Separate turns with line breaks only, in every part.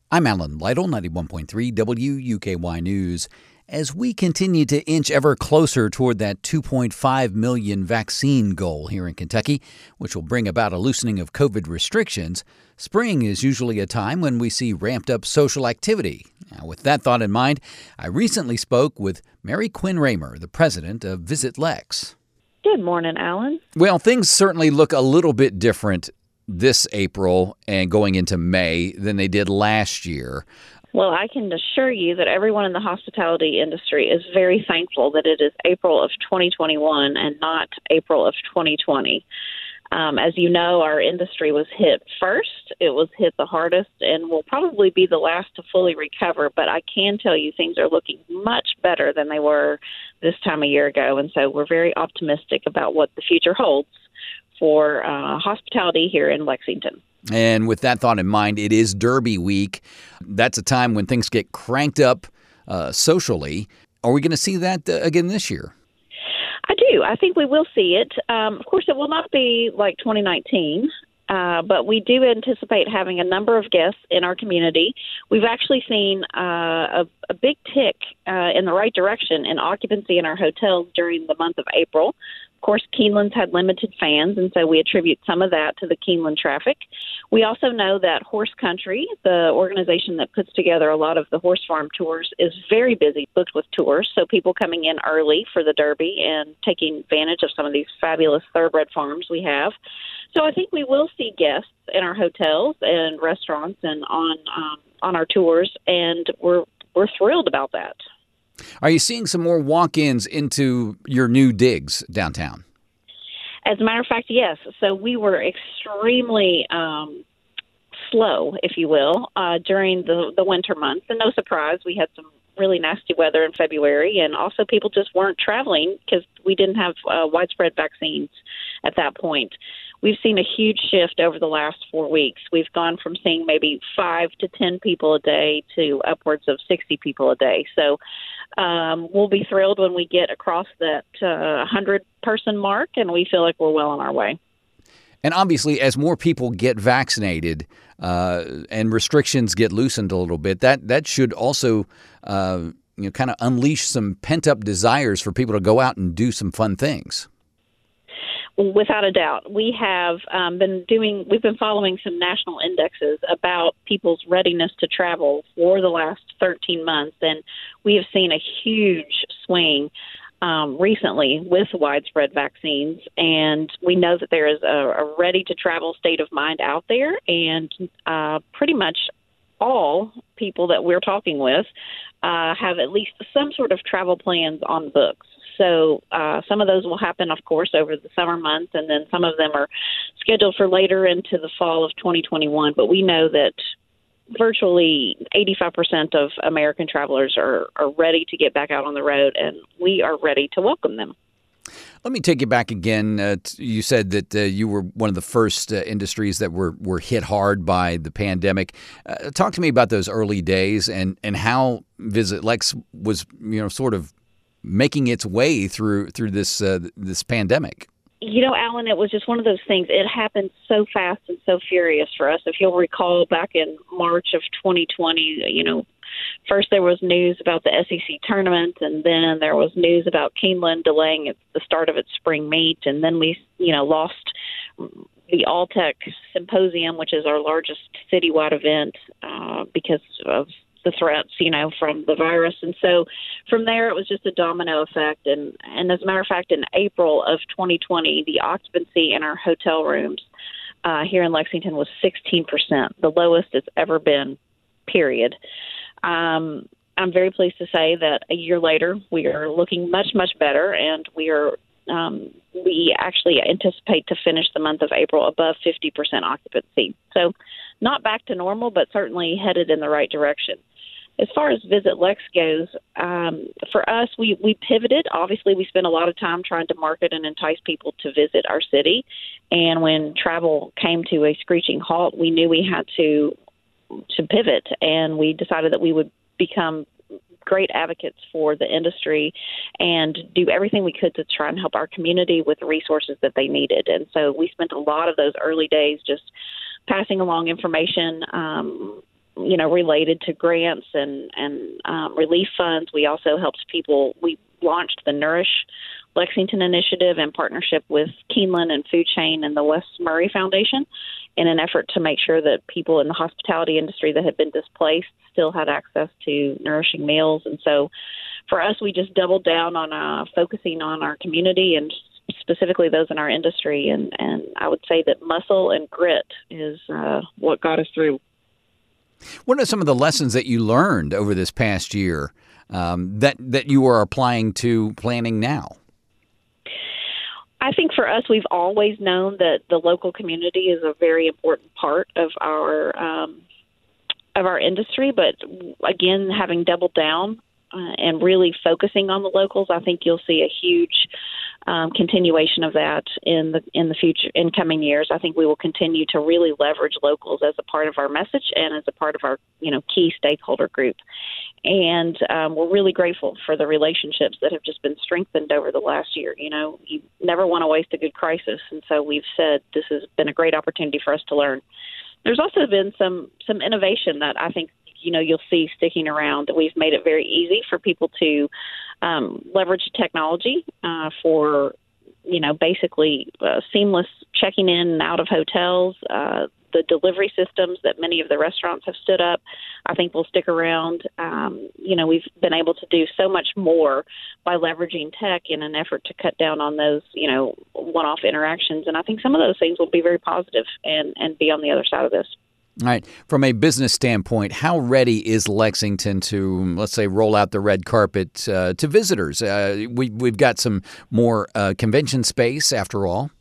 I'm Alan Lytle, 91.3 WUKY News. As we continue to inch ever closer toward that 2.5 million vaccine goal here in Kentucky, which will bring about a loosening of COVID restrictions, spring is usually a time when we see ramped up social activity. Now, with that thought in mind, I recently spoke with Mary Quinn Raymer, the president of Visit Lex.
Good morning, Alan.
Well, things certainly look a little bit different this April and going into May than they did last year.
Well, I can assure you that everyone in the hospitality industry is very thankful that it is April of 2021 and not April of 2020. As you know, our industry was hit first. It was hit the hardest and will probably be the last to fully recover. But I can tell you things are looking much better than they were this time a year ago. And so we're very optimistic about what the future holds for hospitality here in Lexington.
And with that thought in mind, it is Derby week. That's a time when things get cranked up socially. Are we going to see that again this year?
I do. I think we will see it. Of course, it will not be like 2019, but we do anticipate having a number of guests in our community. We've actually seen a big tick in the right direction in occupancy in our hotels during the month of April. Of course, Keeneland's had limited fans, and so we attribute some of that to the Keeneland traffic. We also know that Horse Country, the organization that puts together a lot of the horse farm tours, is very busy, booked with tours, so people coming in early for the Derby and taking advantage of some of these fabulous thoroughbred farms we have. So I think we will see guests in our hotels and restaurants and on our tours, and we're thrilled about that.
Are you seeing some more walk-ins into your new digs downtown?
As a matter of fact, yes. So we were extremely slow, if you will, during the winter months. And no surprise, we had some really nasty weather in February. And also people just weren't traveling because we didn't have widespread vaccines at that point. We've seen a huge shift over the last 4 weeks. We've gone from seeing maybe 5 to 10 people a day to upwards of 60 people a day. So we'll be thrilled when we get across that 100-person mark, and we feel like we're well on our way.
And obviously, as more people get vaccinated and restrictions get loosened a little bit, that should also kind of unleash some pent-up desires for people to go out and do some fun things.
Without a doubt. We have we've been following some national indexes about people's readiness to travel for the last 13 months, and we have seen a huge swing recently with widespread vaccines, and we know that there is a ready-to-travel state of mind out there, and pretty much all people that we're talking with have at least some sort of travel plans on the books. So some of those will happen, of course, over the summer months, and then some of them are scheduled for later into the fall of 2021. But we know that virtually 85% of American travelers are ready to get back out on the road, and we are ready to welcome them.
Let me take you back again. You said that you were one of the first industries that were hit hard by the pandemic. Talk to me about those early days and how Visit Lex was, sort of making its way through this pandemic.
Alan, it was just one of those things. It happened so fast and so furious for us. If you'll recall, back in March of 2020, first there was news about the SEC tournament, and then there was news about Keeneland delaying the start of its spring meet, and then we, lost the All-Tech Symposium, which is our largest citywide event, because of the threats, from the virus. And so from there, it was just a domino effect. And as a matter of fact, in April of 2020, the occupancy in our hotel rooms here in Lexington was 16%, the lowest it's ever been, period. I'm very pleased to say that a year later, we are looking much, much better, and we actually anticipate to finish the month of April above 50% occupancy. So not back to normal, but certainly headed in the right direction. As far as Visit Lex goes, for us, we pivoted. Obviously, we spent a lot of time trying to market and entice people to visit our city. And when travel came to a screeching halt, we knew we had to pivot, and we decided that we would become great advocates for the industry and do everything we could to try and help our community with the resources that they needed. And so we spent a lot of those early days just passing along information, related to grants and relief funds. We also helped people. We launched the Nourish Lexington initiative in partnership with Keeneland and Food Chain and the Wes Murray Foundation in an effort to make sure that people in the hospitality industry that had been displaced still had access to nourishing meals. And so for us, we just doubled down on focusing on our community and specifically those in our industry. And I would say that muscle and grit is what got us through.
What are some of the lessons that you learned over this past year that you are applying to planning now?
I think for us, we've always known that the local community is a very important part of our industry. But again, having doubled down and really focusing on the locals, I think you'll see a huge continuation of that in the future, in coming years. I think we will continue to really leverage locals as a part of our message and as a part of our key stakeholder group. And we're really grateful for the relationships that have just been strengthened over the last year. You never want to waste a good crisis, and so we've said this has been a great opportunity for us to learn. There's also been some innovation that I think you'll see sticking around. We've made it very easy for people to leverage technology for basically seamless checking in and out of hotels. The delivery systems that many of the restaurants have stood up, I think will stick around. We've been able to do so much more by leveraging tech in an effort to cut down on those, one-off interactions. And I think some of those things will be very positive and be on the other side of this.
All right. From a business standpoint, how ready is Lexington to, let's say, roll out the red carpet to visitors? We've got some more convention space, after all.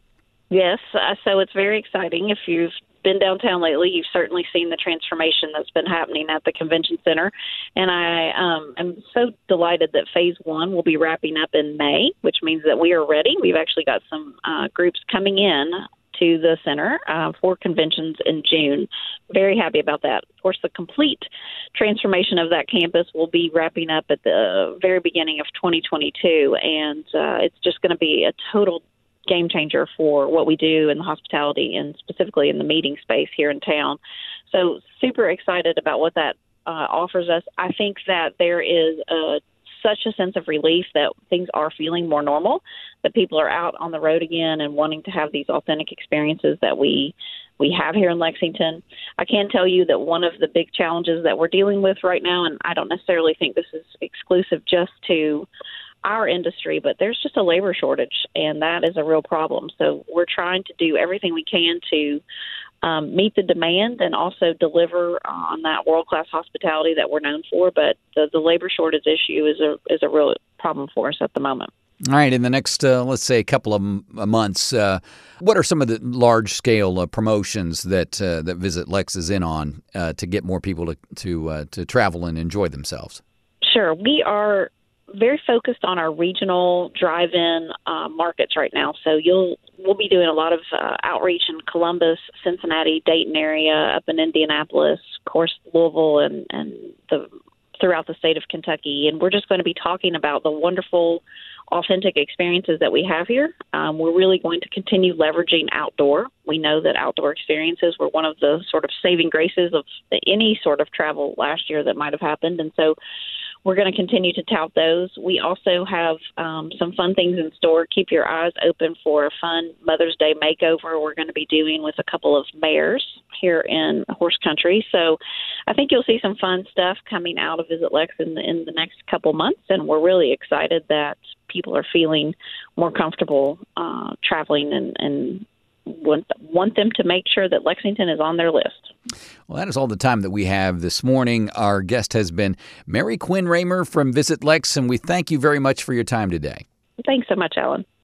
Yes. So it's very exciting. If you've been downtown lately, you've certainly seen the transformation that's been happening at the convention center. And I am so delighted that phase 1 will be wrapping up in May, which means that we are ready. We've actually got some groups coming in to the center for conventions in June. Very happy about that. Of course, the complete transformation of that campus will be wrapping up at the very beginning of 2022, and it's just going to be a total game changer for what we do in the hospitality and specifically in the meeting space here in town. So super excited about what that offers us. I think that there is such a sense of relief that things are feeling more normal, that people are out on the road again and wanting to have these authentic experiences that we have here in Lexington. I can tell you that one of the big challenges that we're dealing with right now, and I don't necessarily think this is exclusive just to our industry, but there's just a labor shortage, and that is a real problem. So we're trying to do everything we can to meet the demand and also deliver on that world-class hospitality that we're known for. But the labor shortage issue is a real problem for us at the moment.
All right. In the next, let's say, a couple of months, what are some of the large-scale promotions that Visit Lex is in on to get more people to travel and enjoy themselves? Sure.
We are very focused on our regional drive-in markets right now. So we'll be doing a lot of outreach in Columbus, Cincinnati, Dayton area, up in Indianapolis, of course, Louisville, and throughout the state of Kentucky. And we're just going to be talking about the wonderful, authentic experiences that we have here. We're really going to continue leveraging outdoor. We know that outdoor experiences were one of the sort of saving graces of any sort of travel last year that might have happened. And so we're going to continue to tout those. We also have some fun things in store. Keep your eyes open for a fun Mother's Day makeover we're going to be doing with a couple of mayors here in Horse Country. So I think you'll see some fun stuff coming out of Visit Lex in the next couple months, and we're really excited that people are feeling more comfortable traveling and want them to make sure that Lexington is on their list.
Well, that is all the time that we have this morning. Our guest has been Mary Quinn Raymer from Visit Lex, and we thank you very much for your time today.
Thanks so much, Alan.